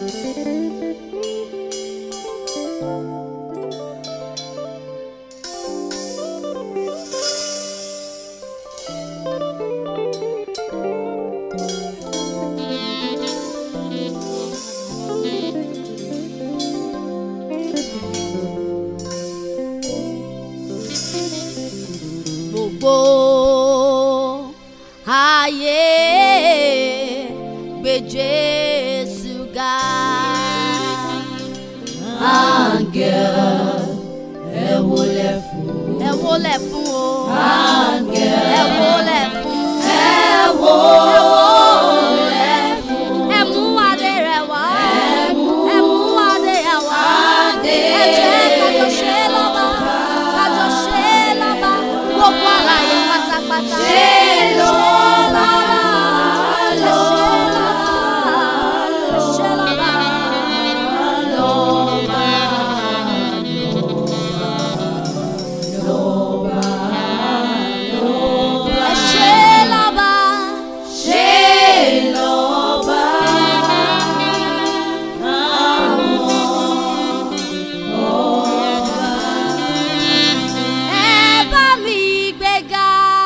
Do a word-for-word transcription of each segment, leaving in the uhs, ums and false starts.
Gbogbo ayé gbé Jésù ga. Áńgẹ́lì ẹ wólẹ̀ fún. Ẹ wólẹ̀ fún o. Áńgẹ́lì ẹ wólẹ̀ fún. ẹ wólẹ̀ fún. Ẹ mú adé rẹ̀ wá. Ẹ mú Ẹ mú adé rẹ̀ wá. adé Ẹ jẹ́ kájọ ṣe lọ́ba. Kájọ ṣe lọ́ba. Gbogbo àlàyé pátápátá. Ṣe lọ́ba. Ẹ ṣe lọ́ba. Ẹ ṣe lọ́ba. Lọ́ba, lọ́ba, lọ́ba. Ẹ ṣe lọ́ba. Ṣe lọ́ba. Ẹ bá mi gbéga.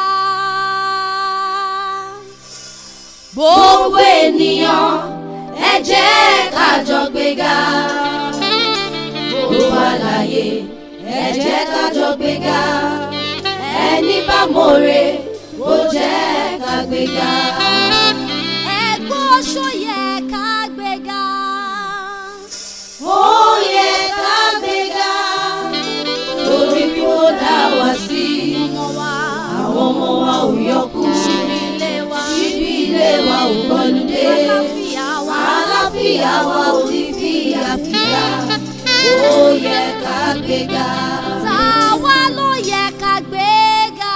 Gbogbo ènìyàn ẹ jẹ́ ká jọ gbéga. Gbogbo àlàyé ẹ jẹ́ ká jọ gbéga. Ẹni bá mọ̀re ó jẹ́ ká gbéga. Ẹgbẹ́ oṣó yẹ ká gbéga. Ó yẹ ká gbéga. Torí bí ó dá wa sí. Ọmọ wa, Àwọn ọmọ wa ò yọkú. ṣíbí ilé wa, Ṣíbí ilé wa ò gbọ́lúdé. àlàáfíà wa, Àlàáfíà wa ò ní fìyàfìyà. Ó yẹ ká gbéga. tàwa ló yẹ ká gbéga.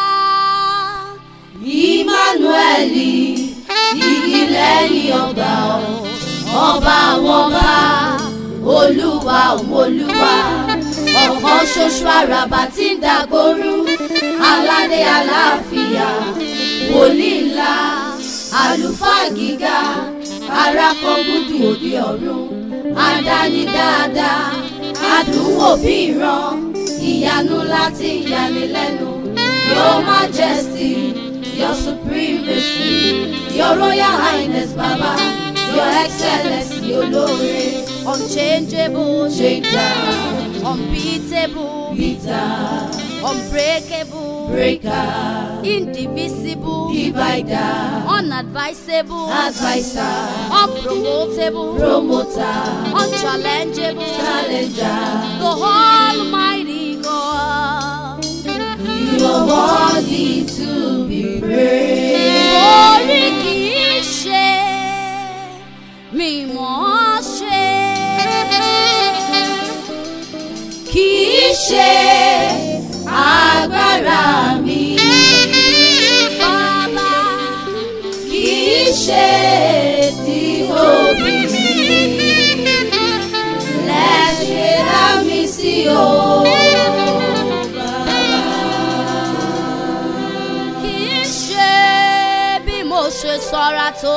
Ìmánúẹ́lì igi lẹ́yìn ọgbà ọ̀. Ọba àwọn ọba, Olúwa àwọn olúwa. Ọ̀kan ṣoṣo àràbà tí ń dàgbòrú. Aládé àlàáfíà, wòlíì ńlá, àlùfáà gíga. Arákọ̀gùdù òde ọ̀run, àdáni dáadáa. Àdúnwò bí ìran, ìyanu láti ìyanilẹ́nu. Your Majesty, Your Supremacy, Your Royal Highness, Baba, Your Excellency, olóore. Unchangeable, Changer, unbeatable, Peter, unbreakable, Breaker, indivisible, Divider, unadvisable, Advisor, unpromotable, Promoter, unchallengeable, Challenger. the Almighty God. You are worthy to be praised. Orí kì í ṣe mímọ́ ṣe. Kì í ṣe agbára mi. Bàbá Kì í ṣe títóbi mi. Lẹ́ṣẹ̀ dá mi sí o. kì í ṣe bí mo ṣe ṣọ́ra tó.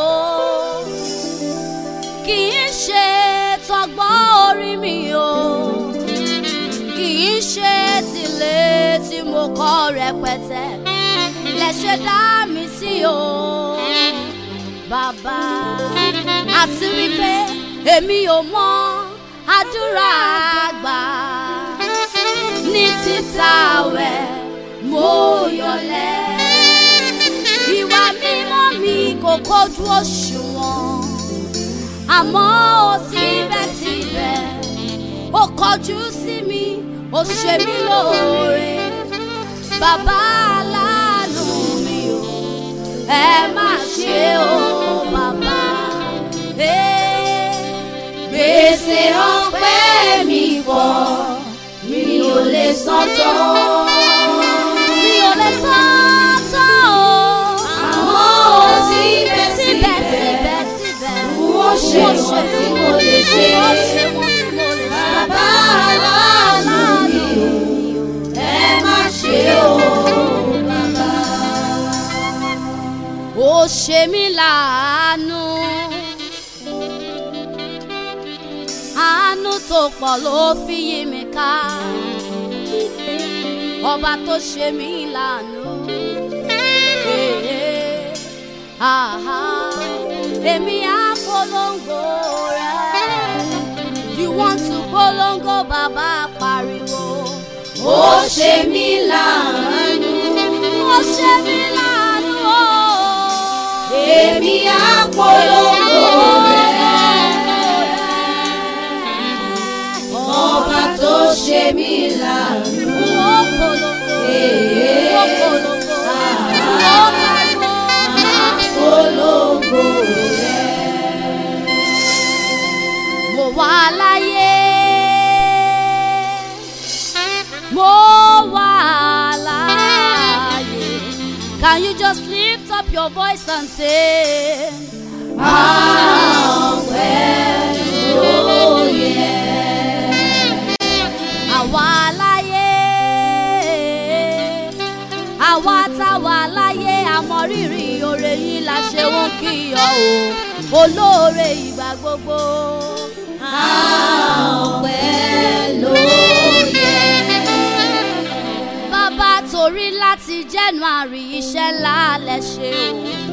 Kì í ṣe tọgbọ́n orí mi o. Kì í ṣe tìlé tí mo kọ́ rẹpẹtẹ. Lẹ́ṣẹ̀ dá mi sí o. Bàbá àti wípé èmi ò mọ àdúrà àgbà. Ní títàwẹ̀ mo yọlẹ̀. Ìwà mímọ́ mi kò kójú òṣùwọ̀n. Àmọ́ ó síbẹ̀síbẹ̀ ó kọjú sí mi, ó ṣe mí lóore. Bàbá aláàánú mi o, ẹ má ṣe o bàbá. Gbèsè ọpẹ́ mi pọ̀, mi ò lè san tán. Mi ò lè san tán o. Àmọ́ síbẹ̀síbẹ̀, wọ́n ṣe wọ́n tí mo lè ṣe. Bàbá aláàánú mi o, ẹ má ṣe o bàbá. Ó ṣe mí láàánú. tó pọ̀ ló fi yí mi ká, ọba tó ṣe mí láàánú. Èmi á polongo rẹ̀. You want to polongo bàbá pariwo. Ó ṣe mí láàánú. Ó ṣe mí láàánú. Èmi á polongo rẹ̀. Ọba tó ṣe mí láàánú. Ó polongo. Ó polongo. Ó pariwo. Polongo rẹ̀. Mo wà láyé. Mo wà láyé. Can you just lift up your voice and say, Ọpẹ́ ló yẹ. àwa láyé, àwa tá wà láyé, àmọ́ rírì oore yín la ṣe ń kí ọ o, olóore ìgbà gbogbo. Ọpẹ́ ló yẹ. Bàbá, torí láti January iṣẹ́ ńlá lẹ ṣe o.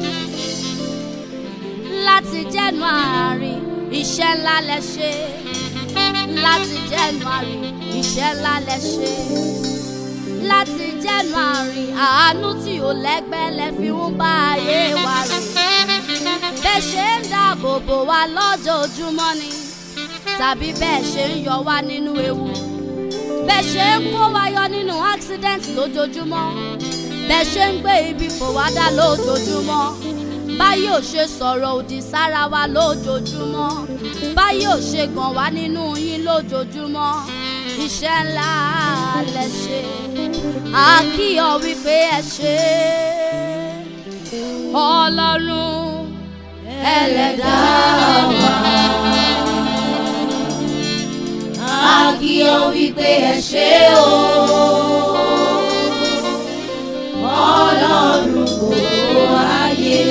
Láti January iṣẹ́ ńlá lẹ ṣe. Láti January iṣẹ́ ńlá lẹ ṣe. Láti January àánú tí ò lẹ́gbẹ́ lẹ fi ń bá ayé wa rìn. Bẹ́ẹ̀ ṣe ń dáàbò bò wá lójoojúmọ́ ni, tàbí bẹ́ẹ̀ ṣe ń yọ wá nínú ewu. Bẹ́ẹ̀ ṣe ń kó wa yọ nínú accident lójoojúmọ́. Bẹ́ẹ̀ ṣe ń gbé ibi fò wá dá lójoojúmọ́. Báyìí ò ṣe sọ̀rọ̀ òdì sára wa lójoojúmọ́. Báyìí ò ṣe gàn wá nínú yín lójoojúmọ́. Iṣẹ́ ńlá lẹ ṣe, a kí ọ wípé ẹ ṣe. Ọlọ́run Ẹlẹ́dàá wa, a kí ọ wípé ẹ ṣé o. Ọlọ́run gbogbo ayé.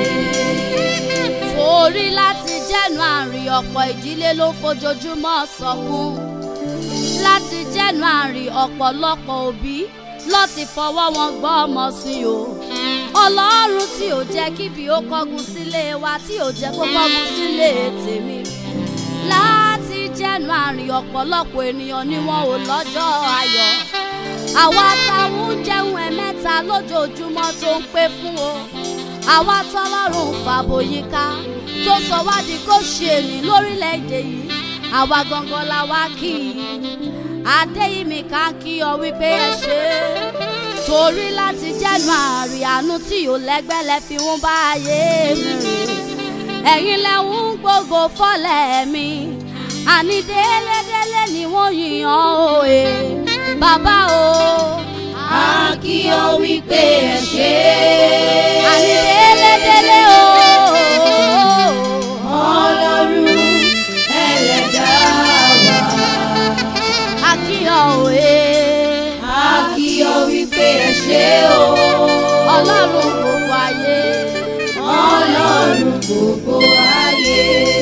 Torí láti January ọ̀pọ̀ ìdílé ló fojoojúmọ́ sọkún. Láti January ọ̀pọ̀lọpọ̀ òbí ló ti fọwọ́ wọn gbọ́ ọmọ sí o. Ọlọ́run tí ò jẹ́ kíbi ó kọ́gun sílé wa, tí ò jẹ́ kó kọ́gun sílé tèmi. Láti January ọ̀pọ̀lọpọ̀ ènìyàn ni wọn ò lọ́jọ́ ayọ̀. Àwa táwọn ń jẹun ẹ̀mẹ́ta lójoojúmọ́ tó ń pé fún o. Àwa tọ́lọ́run fàbò yíká tó sọ wá di kó ṣe ènì lórílẹ̀‐èdè yìí. Àwa gangan la wá kí i. Adéyìmí ká kí ọ wípé ẹ ṣe. Torí láti January àánú tí ò lẹ́gbẹ́ lẹ fi ń bá ayé mi rìn. Ẹ̀yin lẹ ń gbógo fọ́lẹ̀ mi. Àní délédélé ni wọ́n yìnyàn òye. Bàbá o, a kí ọ wípé ẹ ṣé. àní délédélé o. Ọlọ́run Ẹlẹ́dàá wa, A kí ọ òye. a kí ọ wípé ẹ ṣé o. Ọlọ́run gbogbo ayé. Ọlọ́run gbogbo ayé.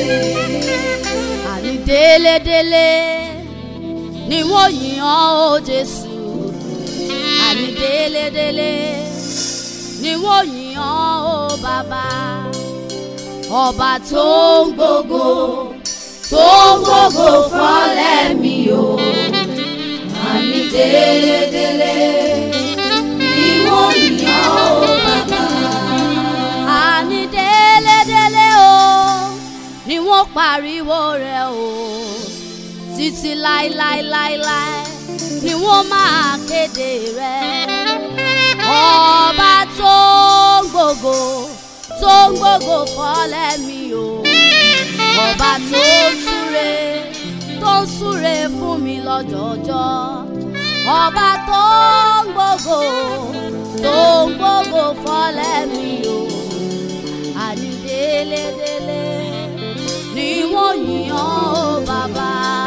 Àní délédélé ni wọ́n yìnyàn ó Jésù. Àní délédélé ni wọ́n yìnyàn ó Bàbá. Ọba tó ń gbógo, Tó gbogbo fọ́lẹ̀ mi o. Àní délédélé ni wọ́n yàn ó bàbá. àní délédélé o, ni wọ́n pariwo rẹ̀ o. Títí láíláíláíláí ni wọ́n máa kéde rẹ̀. Ọba tó ń gbógo, tó ń gbógo fọ́lẹ̀ mi o. Ọba tó ń súre, tó ń súre fún mi lọ́jọ́jọ́. Ọba tó ń gbógo, tó ń gbógo fọ́lẹ̀ mi o. Àní délédélé ni wọ́n yìnyàn ó Bàbá.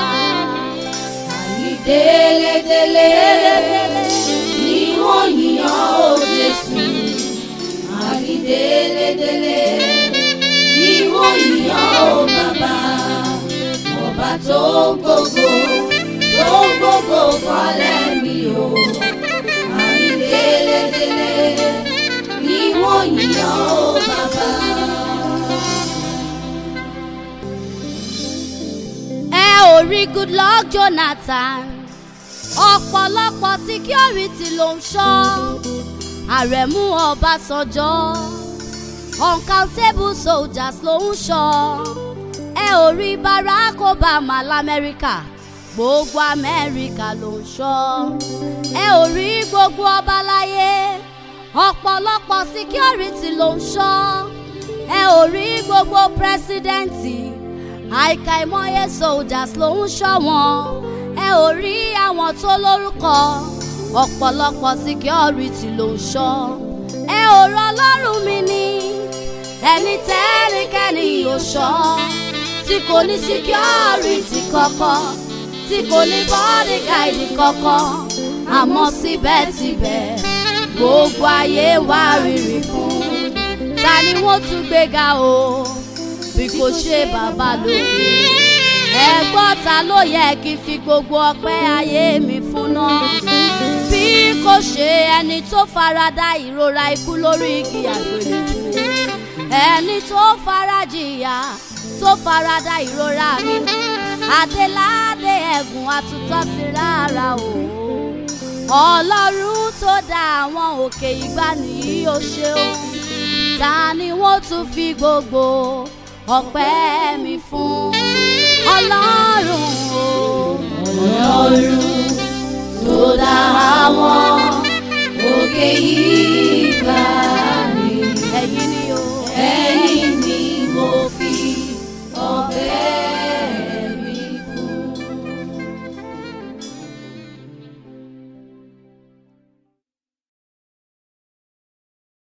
Àní délédélé ni wọ́n yàn ó Jésù. Àní délédélé ni wọ́n yàn ó bàbá. Ọba tó ń gbogbo tó gbogbo fọlẹ́ mi o àní délédélé ni wọ́n yíyan ó bàbá. ẹ ò rí Goodluck Jonathan ọ̀pọ̀lọpọ̀ security ló ń ṣọ́ Àrẹ̀mú Ọbásanjọ́ uncountable soldiers ló ń ṣọ́ ẹ ò rí Barack Obama l'Amẹ́ríkà gbogbo Amẹ́ríkà ló ń ṣọ́ ẹ ò rí gbogbo ọba láyé ọ̀pọ̀lọpọ̀ security ló ń ṣọ́ ẹ ò rí gbogbo pírẹsidẹ́ǹtì àìkàìmọye soldiers ló ń ṣọ́ wọn ẹ ò rí àwọn tó lórúkọ ọ̀pọ̀lọpọ̀ security ló ń ṣọ́ ẹ ò rọ Ọlọ́run mi ní ẹni tẹ́nikẹ́ni yóò ṣọ́ tí kò ní security kankan tí kò ní bodyguard kankan àmọ́ síbẹ̀síbẹ̀ gbogbo ayé wá rírì fún ta ni wọ́n tún gbéga o bí kò ṣe bàbá lókè ẹ̀gbọ́n ta ló yẹ kí n fi gbogbo ọpẹ́ ayé mi fún náà bí kò ṣe ẹni tó farada ìrora ikú lórí igi àgbélébùú ẹni tó farajìyà tó farada ìrora mi adéládé ẹ̀gùn àtúntọ́ sí rárá o Ọlọ́run tó dá àwọn òkè ìgbàanì yìí ó ṣeun ta ni wọ́n tún fi gbogbo ọpẹ́ mi fún Ọlọ́run o Ọlọ́run tó dá àwọn òkè yìí gbà.